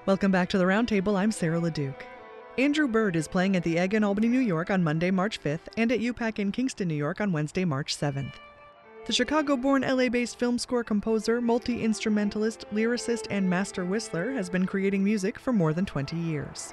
Welcome back to the Roundtable. I'm Sarah LeDuc. Andrew Bird is playing at the Egg in Albany, New York on Monday, March 5th, and at UPAC in Kingston, New York on Wednesday, March 7th. The Chicago-born LA-based film score composer, multi-instrumentalist, lyricist, and master whistler has been creating music for more than 20 years.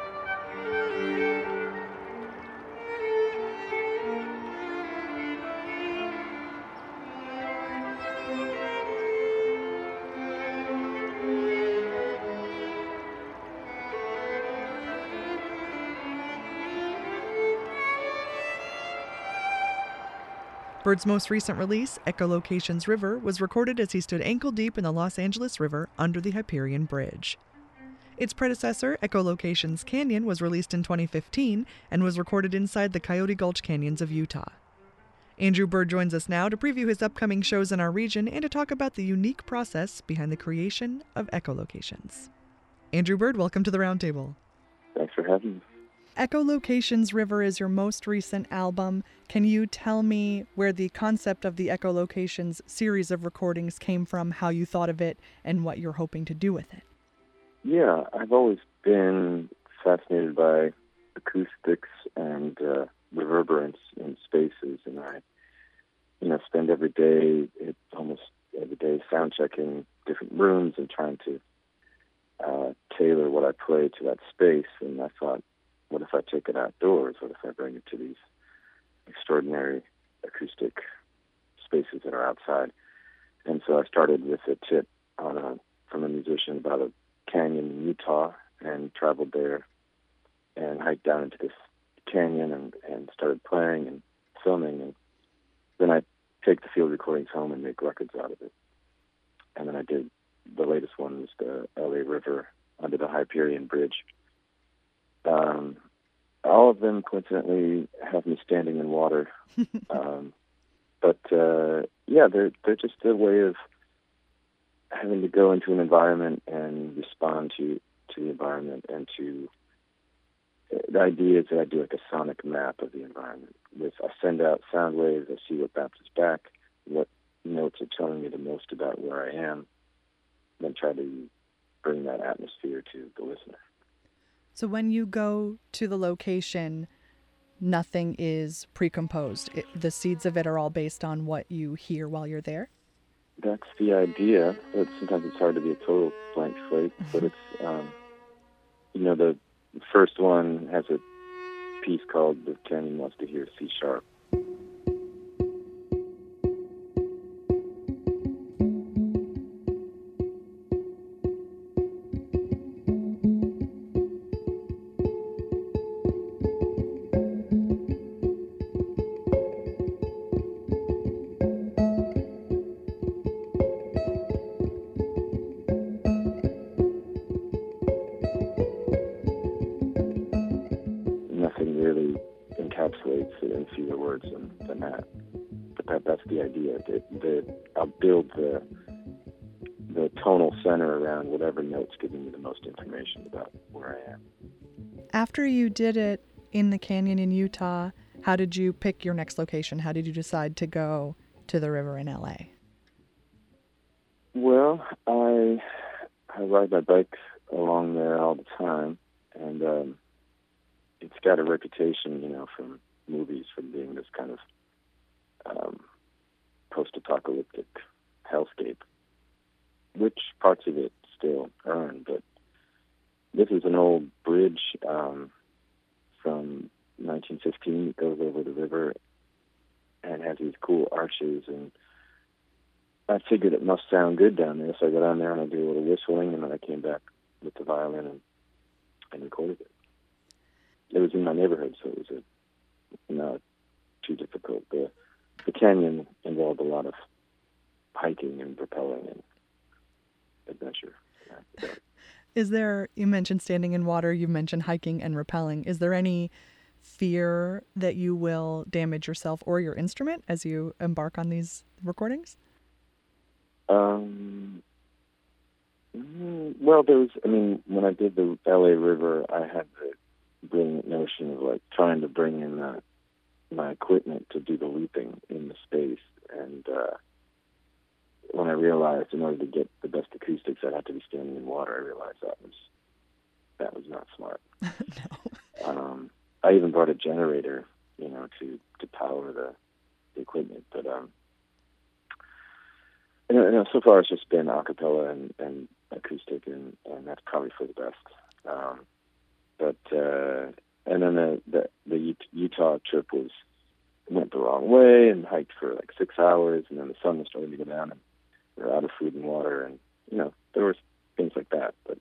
Bird's most recent release, Echolocations River, was recorded as he stood ankle-deep in the Los Angeles River under the Hyperion Bridge. Its predecessor, Echolocations Canyon, was released in 2015 and was recorded inside the Coyote Gulch Canyons of Utah. Andrew Bird joins us now to preview his upcoming shows in our region and to talk about the unique process behind the creation of Echolocations. Andrew Bird, welcome to the Roundtable. Thanks for having me. Echolocations River is your most recent album. Can you tell me where the concept of the Echolocations series of recordings came from, how you thought of it, and what you're hoping to do with it? Yeah, I've always been fascinated by acoustics and reverberance in spaces, and I, spend almost every day sound checking different rooms and trying to tailor what I play to that space. And I thought, what if I take it outdoors? What if I bring it to these extraordinary acoustic spaces that are outside? And so I started with a tip from a musician about a canyon in Utah, and traveled there and hiked down into this canyon and started playing and filming. And then I take the field recordings home and make records out of it. And then I did the latest one was the LA River under the Hyperion Bridge. All of them coincidentally have me standing in water. They're just a way of having to go into an environment and respond to the environment, and the idea is that I do like a sonic map of the environment. I send out sound waves, I see what bounces back, what notes are telling me the most about where I am, then try to bring that atmosphere to the listener. So when you go to the location, nothing is pre-composed. The seeds of it are all based on what you hear while you're there? That's the idea, but sometimes it's hard to be a total blank slate. But it's, the first one has a piece called "The Canyon Wants to Hear C Sharp." Nothing really encapsulates it in fewer words than that. But that's the idea. I'll build the tonal center around whatever note's giving me the most information about where I am. After you did it in the canyon in Utah, how did you pick your next location? How did you decide to go to the river in LA? Well, I ride my bike along there all the time, and it's got a reputation, from movies, for being this kind of post-apocalyptic hellscape, which parts of it still earn. But this is an old bridge from 1915 that goes over the river and has these cool arches, and I figured it must sound good down there, so I got down there and I did a little whistling, and then I came back with the violin and recorded it. It was in my neighborhood, so it was not too difficult. The canyon involved a lot of hiking and rappelling and adventure. You mentioned standing in water, you mentioned hiking and rappelling. Is there any fear that you will damage yourself or your instrument as you embark on these recordings? Well, when I did the LA River, I had the brilliant notion of trying to bring in my equipment to do the looping in the space. And when I realized in order to get the best acoustics, I'd have to be standing in water, I realized that was that was not smart. No. I even brought a generator, to power the equipment. But so far it's just been a cappella and acoustic, and that's probably for the best. And then the Utah trip went the wrong way and hiked for like 6 hours, and then the sun was starting to go down, and we were out of food and water, and there was things like that. But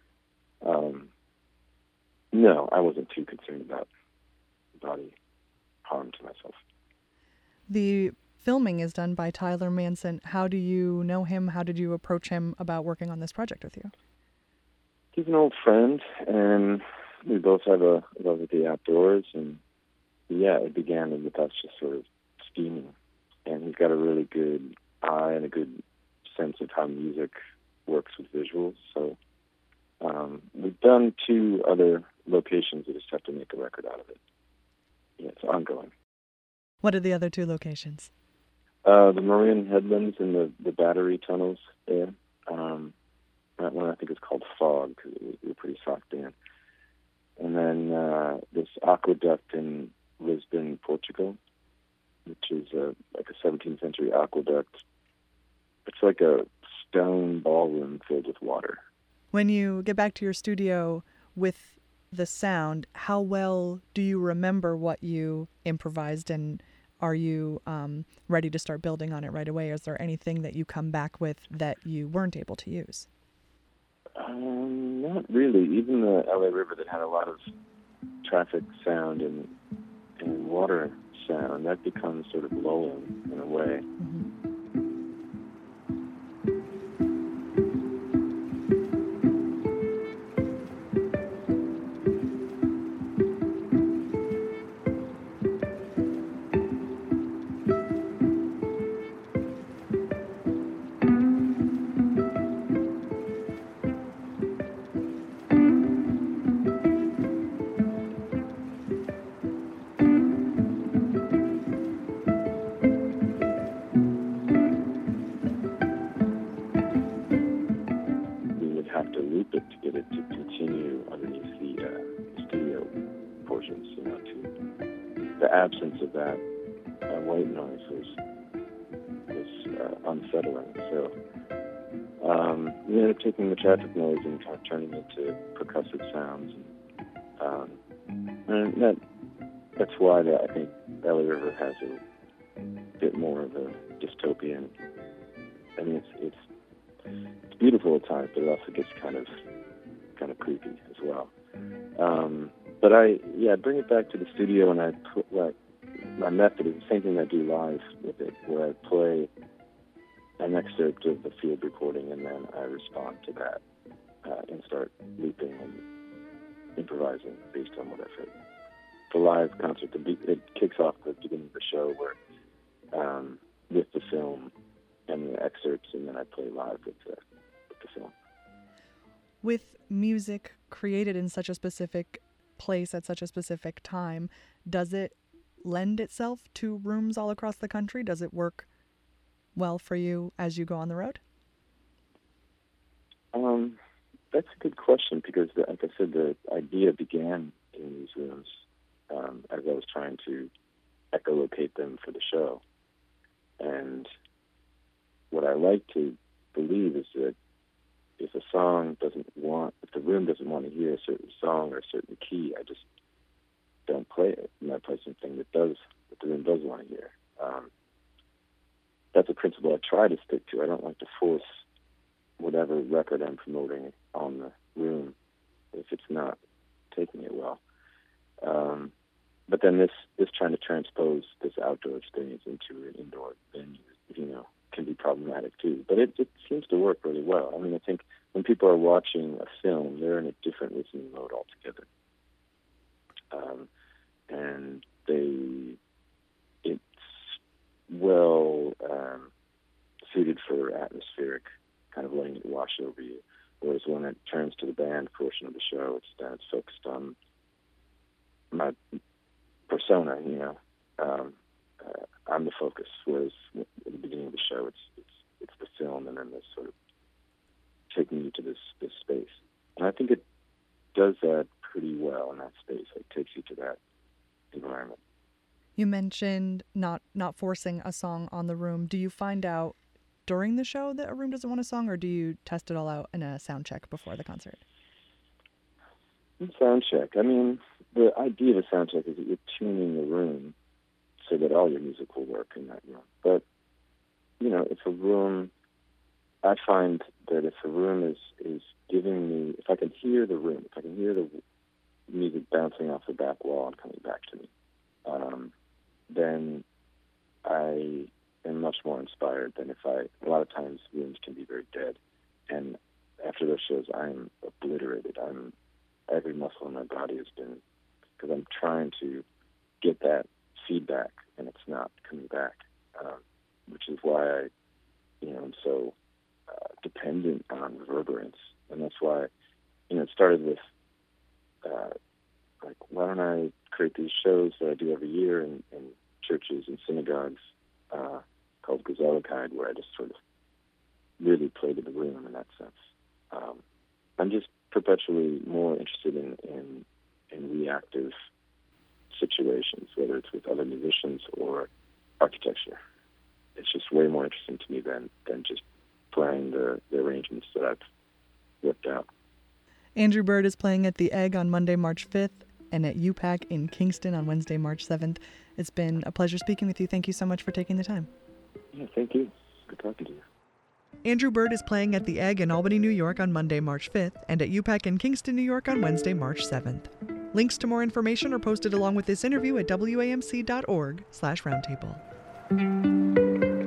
no, I wasn't too concerned about body harm to myself. The filming is done by Tyler Manson. How do you know him? How did you approach him about working on this project with you? He's an old friend, and we both have a love of the outdoors, and it began with us just sort of scheming. And he's got a really good eye and a good sense of how music works with visuals. So we've done 2 other locations. We just have to make a record out of it. Yeah, it's ongoing. What are the other 2 locations? The Marin Headlands and the battery tunnels there. That one I think is called Fog, because we were pretty socked in. And then this aqueduct in Lisbon, Portugal, which is like a 17th century aqueduct. It's like a stone ballroom filled with water. When you get back to your studio with the sound, how well do you remember what you improvised, and are you ready to start building on it right away? Is there anything that you come back with that you weren't able to use? Not really. Even the LA River that had a lot of traffic sound and water sound, that becomes sort of lulling in a way. Mm-hmm. Have to loop it to get it to continue underneath the studio portions. The absence of that white noise was unsettling. So we ended up taking the traffic noise and kind of turning it into percussive sounds, and that's why I think LA River has a bit more of a dystopian. I mean, it's beautiful at times, but it also gets kind of creepy as well. But I bring it back to the studio, and I put my method is the same thing I do live with it, where I play an excerpt of the field recording, and then I respond to that and start looping and improvising based on what I've heard. The live concert, it kicks off the beginning of the show where with the film and the excerpts, and then I play live with the film. With music created in such a specific place at such a specific time, does it lend itself to rooms all across the country? Does it work well for you as you go on the road? That's a good question, because, like I said, the idea began in these rooms as I was trying to echolocate them for the show. And what I like to believe is that if the room doesn't want to hear a certain song or a certain key, I just don't play it, and I play something that the room does want to hear. That's a principle I try to stick to. I don't like to force whatever record I'm promoting on the room if it's not taking it well. But then this trying to transpose this outdoor experience into an indoor venue, can be problematic too. But it seems to work really well. I mean, I think when people are watching a film, they're in a different listening mode altogether. And it's well suited for atmospheric, kind of letting it wash over you. Whereas when it turns to the band portion of the show, it's focused on my persona, I'm the focus. Whereas at the beginning of the show, it's the film, and then this sort of taking you to this space. And I think does that pretty well in that space. It takes you to that environment. You mentioned not forcing a song on the room. Do you find out during the show that a room doesn't want a song, or do you test it all out in a sound check before the concert? Sound check. I mean, the idea of a sound check is that you're tuning the room so that all your music will work in that room. But, if a room, I find that if a room is giving me, if I can hear the room, if I can hear the music bouncing off the back wall and coming back to me, then I am much more inspired than a lot of times rooms can be very dead. And after those shows, I'm obliterated. Every muscle in my body has been, because I'm trying to get that feedback and it's not coming back, which is why I'm so dependent on reverberance. And that's why, it started with, why don't I create these shows that I do every year in churches and synagogues called Gezelligkeit, where I just sort of really play to the room in that sense. I'm just perpetually more interested in reactive situations, whether it's with other musicians or architecture. It's just way more interesting to me than just playing the arrangements that I've worked out. Andrew Bird is playing at the Egg on Monday, March 5th, and at UPAC in Kingston on Wednesday, March 7th. It's been a pleasure speaking with you. Thank you so much for taking the time. Yeah, thank you. Good talking to you. Andrew Bird is playing at the Egg in Albany, New York on Monday, March 5th, and at UPAC in Kingston, New York on Wednesday, March 7th. Links to more information are posted along with this interview at wamc.org/roundtable.